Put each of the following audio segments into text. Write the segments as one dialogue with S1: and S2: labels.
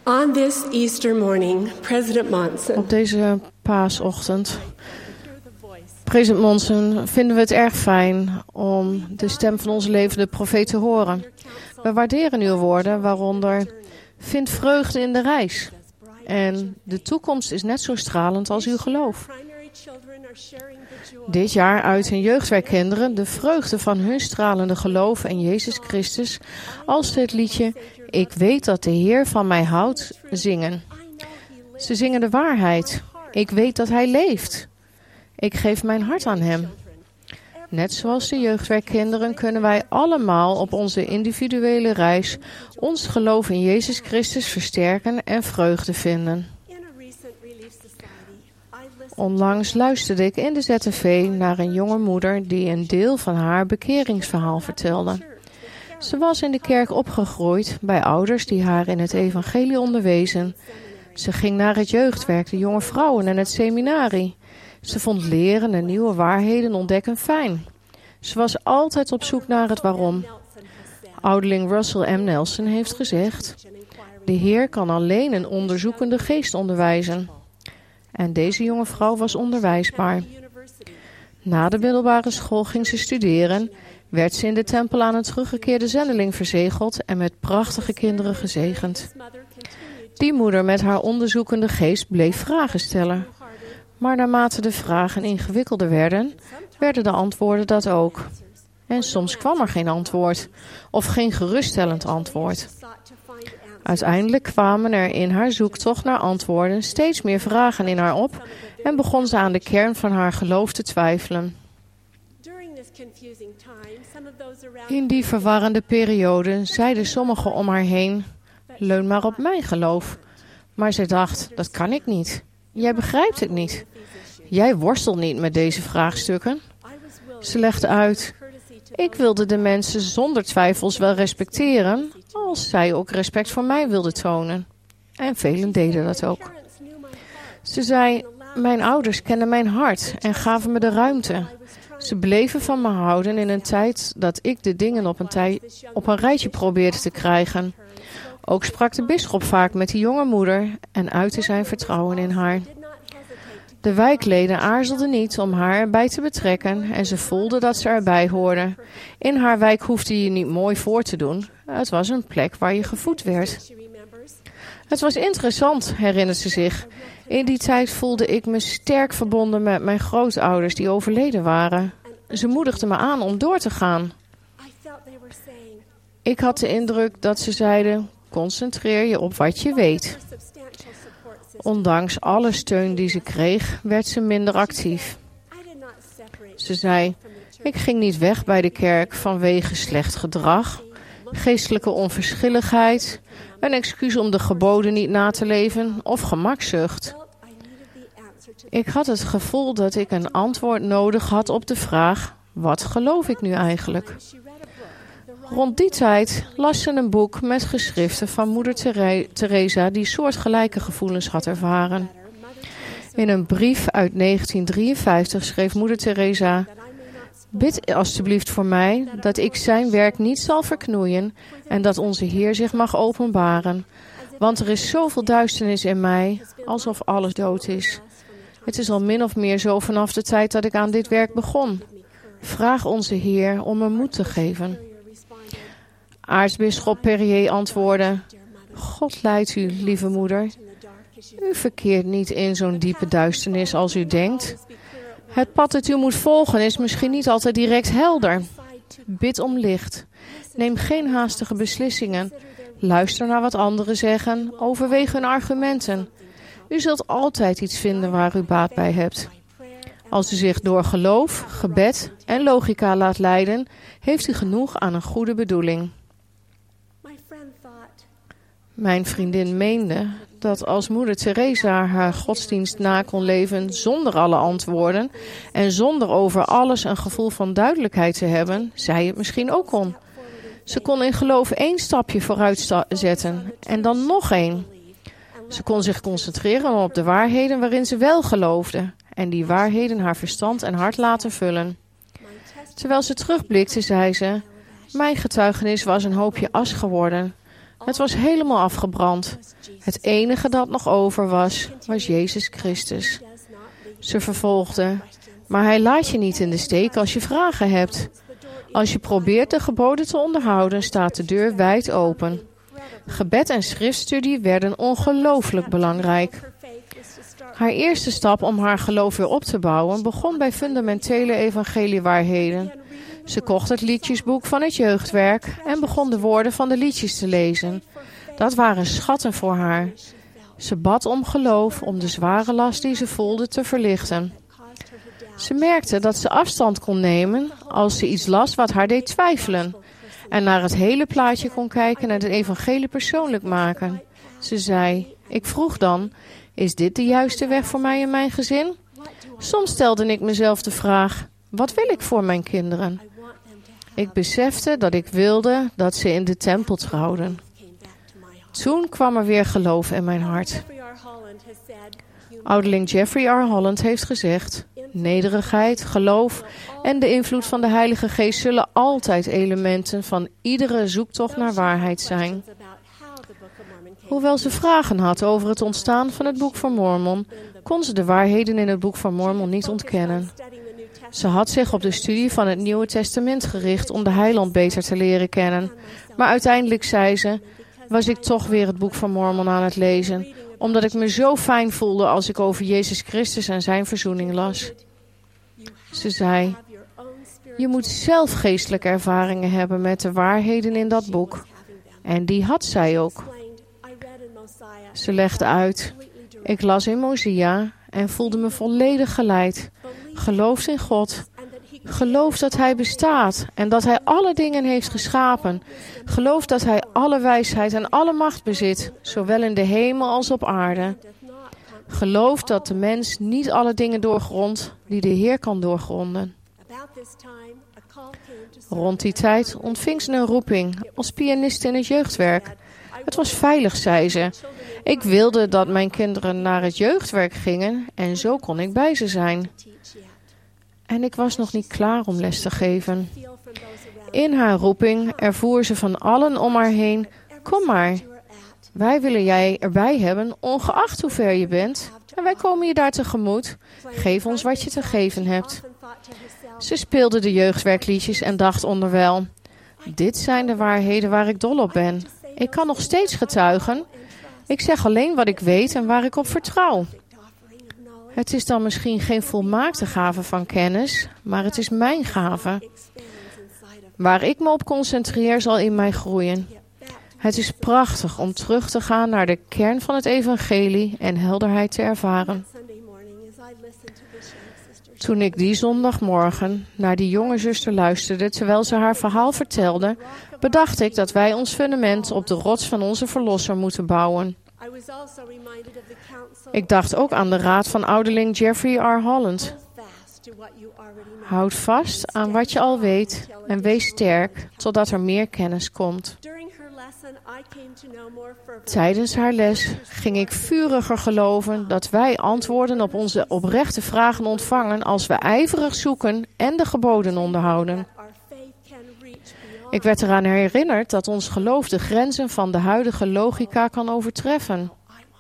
S1: On this Easter morning, President Monson.
S2: Op deze paasochtend, president Monson, vinden we het erg fijn om de stem van onze levende profeet te horen. We waarderen uw woorden, waaronder: vind vreugde in de reis. En de toekomst is net zo stralend als uw geloof. Dit jaar uiten jeugdwerkkinderen de vreugde van hun stralende geloof in Jezus Christus als ze het liedje Ik weet dat de Heer van mij houdt zingen. Ze zingen de waarheid. Ik weet dat Hij leeft. Ik geef mijn hart aan Hem. Net zoals de jeugdwerkkinderen kunnen wij allemaal op onze individuele reis ons geloof in Jezus Christus versterken en vreugde vinden. Onlangs luisterde ik in de ZTV naar een jonge moeder die een deel van haar bekeringsverhaal vertelde. Ze was in de kerk opgegroeid bij ouders die haar in het evangelie onderwezen. Ze ging naar het jeugdwerk, de jonge vrouwen en het seminarie. Ze vond leren en nieuwe waarheden ontdekken fijn. Ze was altijd op zoek naar het waarom. Ouderling Russell M. Nelson heeft gezegd: de Heer kan alleen een onderzoekende geest onderwijzen. En deze jonge vrouw was onderwijsbaar. Na de middelbare school ging ze studeren, werd ze in de tempel aan een teruggekeerde zendeling verzegeld en met prachtige kinderen gezegend. Die moeder met haar onderzoekende geest bleef vragen stellen. Maar naarmate de vragen ingewikkelder werden, werden de antwoorden dat ook. En soms kwam er geen antwoord, of geen geruststellend antwoord. Uiteindelijk kwamen er in haar zoektocht naar antwoorden steeds meer vragen in haar op en begon ze aan de kern van haar geloof te twijfelen. In die verwarrende periode zeiden sommigen om haar heen: leun maar op mijn geloof. Maar zij dacht: dat kan ik niet. Jij begrijpt het niet. Jij worstelt niet met deze vraagstukken. Ze legde uit: ik wilde de mensen zonder twijfels wel respecteren, als zij ook respect voor mij wilden tonen. En velen deden dat ook. Ze zei: mijn ouders kenden mijn hart en gaven me de ruimte. Ze bleven van me houden in een tijd dat ik de dingen op een rijtje probeerde te krijgen. Ook sprak de bisschop vaak met die jonge moeder en uitte zijn vertrouwen in haar. De wijkleden aarzelden niet om haar erbij te betrekken en ze voelden dat ze erbij hoorden. In haar wijk hoefde je niet mooi voor te doen. Het was een plek waar je gevoed werd. Het was interessant, herinnert ze zich. In die tijd voelde ik me sterk verbonden met mijn grootouders die overleden waren. Ze moedigden me aan om door te gaan. Ik had de indruk dat ze zeiden: concentreer je op wat je weet. Ondanks alle steun die ze kreeg, werd ze minder actief. Ze zei: ik ging niet weg bij de kerk vanwege slecht gedrag, geestelijke onverschilligheid, een excuus om de geboden niet na te leven of gemakzucht. Ik had het gevoel dat ik een antwoord nodig had op de vraag: wat geloof ik nu eigenlijk? Rond die tijd las ze een boek met geschriften van moeder Teresa die soortgelijke gevoelens had ervaren. In een brief uit 1953 schreef moeder Teresa: bid alstublieft voor mij dat ik zijn werk niet zal verknoeien en dat onze Heer zich mag openbaren. Want er is zoveel duisternis in mij, alsof alles dood is. Het is al min of meer zo vanaf de tijd dat ik aan dit werk begon. Vraag onze Heer om me moed te geven. Aartsbisschop Perrier antwoordde: God leidt u, lieve moeder. U verkeert niet in zo'n diepe duisternis als u denkt. Het pad dat u moet volgen is misschien niet altijd direct helder. Bid om licht. Neem geen haastige beslissingen. Luister naar wat anderen zeggen. Overweeg hun argumenten. U zult altijd iets vinden waar u baat bij hebt. Als u zich door geloof, gebed en logica laat leiden, heeft u genoeg aan een goede bedoeling. Mijn vriendin meende dat als moeder Teresa haar godsdienst na kon leven zonder alle antwoorden en zonder over alles een gevoel van duidelijkheid te hebben, zij het misschien ook kon. Ze kon in geloof 1 stapje vooruit zetten en dan nog 1. Ze kon zich concentreren op de waarheden waarin ze wel geloofde en die waarheden haar verstand en hart laten vullen. Terwijl ze terugblikte, zei ze: mijn getuigenis was een hoopje as geworden. Het was helemaal afgebrand. Het enige dat nog over was Jezus Christus. Ze vervolgde: maar hij laat je niet in de steek als je vragen hebt. Als je probeert de geboden te onderhouden, staat de deur wijd open. Gebed en schriftstudie werden ongelooflijk belangrijk. Haar eerste stap om haar geloof weer op te bouwen begon bij fundamentele evangeliewaarheden. Ze kocht het liedjesboek van het jeugdwerk en begon de woorden van de liedjes te lezen. Dat waren schatten voor haar. Ze bad om geloof om de zware last die ze voelde te verlichten. Ze merkte dat ze afstand kon nemen als ze iets las wat haar deed twijfelen. En naar het hele plaatje kon kijken en het evangelie persoonlijk maken. Ze zei: ik vroeg dan, is dit de juiste weg voor mij en mijn gezin? Soms stelde ik mezelf de vraag: wat wil ik voor mijn kinderen? Ik besefte dat ik wilde dat ze in de tempel trouwden. Toen kwam er weer geloof in mijn hart. Ouderling Jeffrey R. Holland heeft gezegd: nederigheid, geloof en de invloed van de Heilige Geest zullen altijd elementen van iedere zoektocht naar waarheid zijn. Hoewel ze vragen had over het ontstaan van het Boek van Mormon, kon ze de waarheden in het Boek van Mormon niet ontkennen. Ze had zich op de studie van het Nieuwe Testament gericht om de Heiland beter te leren kennen. Maar uiteindelijk, zei ze, was ik toch weer het Boek van Mormon aan het lezen, omdat ik me zo fijn voelde als ik over Jezus Christus en zijn verzoening las. Ze zei: je moet zelf geestelijke ervaringen hebben met de waarheden in dat boek. En die had zij ook. Ze legde uit: ik las in Mosia en voelde me volledig geleid. Geloof in God. Geloof dat hij bestaat en dat hij alle dingen heeft geschapen. Geloof dat hij alle wijsheid en alle macht bezit, zowel in de hemel als op aarde. Geloof dat de mens niet alle dingen doorgrondt die de Heer kan doorgronden. Rond die tijd ontving ze een roeping als pianiste in het jeugdwerk. Het was veilig, zei ze. Ik wilde dat mijn kinderen naar het jeugdwerk gingen en zo kon ik bij ze zijn. En ik was nog niet klaar om les te geven. In haar roeping ervoer ze van allen om haar heen: kom maar, wij willen jij erbij hebben, ongeacht hoe ver je bent. En wij komen je daar tegemoet. Geef ons wat je te geven hebt. Ze speelde de jeugdwerkliedjes en dacht onderwijl: dit zijn de waarheden waar ik dol op ben. Ik kan nog steeds getuigen. Ik zeg alleen wat ik weet en waar ik op vertrouw. Het is dan misschien geen volmaakte gave van kennis, maar het is mijn gave. Waar ik me op concentreer zal in mij groeien. Het is prachtig om terug te gaan naar de kern van het evangelie en helderheid te ervaren. Toen ik die zondagmorgen naar die jonge zuster luisterde terwijl ze haar verhaal vertelde, bedacht ik dat wij ons fundament op de rots van onze Verlosser moeten bouwen. Ik dacht ook aan de raad van ouderling Jeffrey R. Holland. Houd vast aan wat je al weet en wees sterk totdat er meer kennis komt. Tijdens haar les ging ik vuriger geloven dat wij antwoorden op onze oprechte vragen ontvangen als we ijverig zoeken en de geboden onderhouden. Ik werd eraan herinnerd dat ons geloof de grenzen van de huidige logica kan overtreffen.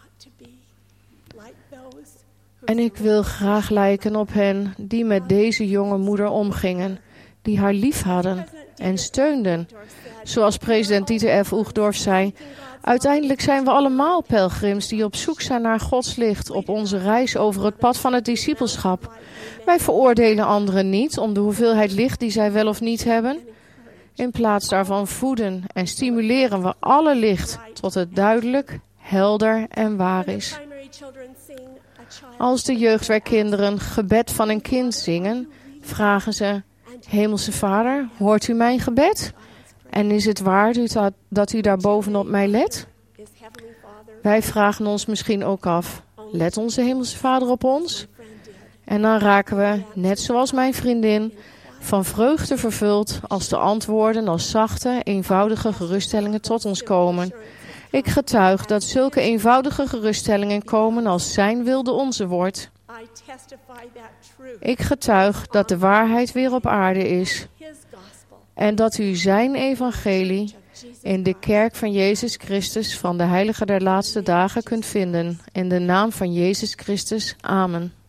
S2: En ik wil graag lijken op hen die met deze jonge moeder omgingen, die haar lief hadden en steunden. Zoals president Dieter F. Uchtdorf zei: uiteindelijk zijn we allemaal pelgrims die op zoek zijn naar Gods licht op onze reis over het pad van het discipelschap. Wij veroordelen anderen niet om de hoeveelheid licht die zij wel of niet hebben. In plaats daarvan voeden en stimuleren we alle licht tot het duidelijk, helder en waar is. Als de jeugdwerkkinderen gebed van een kind zingen, vragen ze: Hemelse Vader, hoort u mijn gebed? En is het waar dat u daar bovenop mij let? Wij vragen ons misschien ook af: let onze Hemelse Vader op ons? En dan raken we, net zoals mijn vriendin, van vreugde vervuld als de antwoorden als zachte, eenvoudige geruststellingen tot ons komen. Ik getuig dat zulke eenvoudige geruststellingen komen als zijn wil de onze wordt. Ik getuig dat de waarheid weer op aarde is. En dat u zijn evangelie in de kerk van Jezus Christus van de Heilige der Laatste Dagen kunt vinden. In de naam van Jezus Christus. Amen.